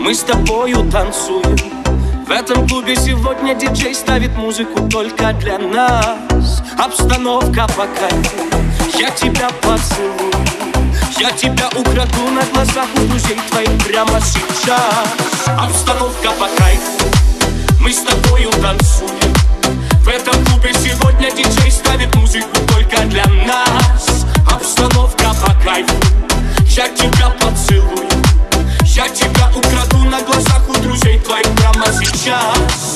Мы с тобою танцуем. В этом клубе сегодня диджей ставит музыку только для нас. Обстановка по кайфу, я тебя поцелую. Я тебя украду на глазах у друзей твоих прямо сейчас. Обстановка по кайфу, мы с тобою танцуем. В этом клубе сегодня диджей ставит музыку только для нас. Обстановка по кайфу, я тебя поцелую. Я тебя украду на глазах у друзей твоих прямо сейчас.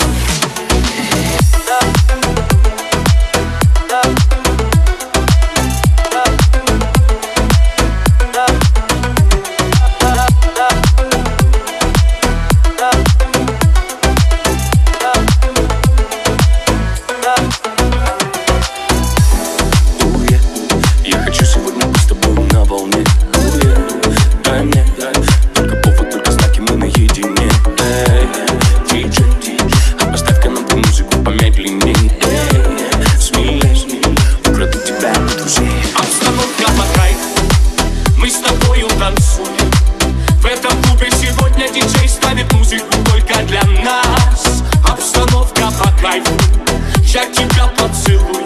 В этом клубе сегодня диджей ставит музыку только для нас. Обстановка по кайфу, я тебя поцелую.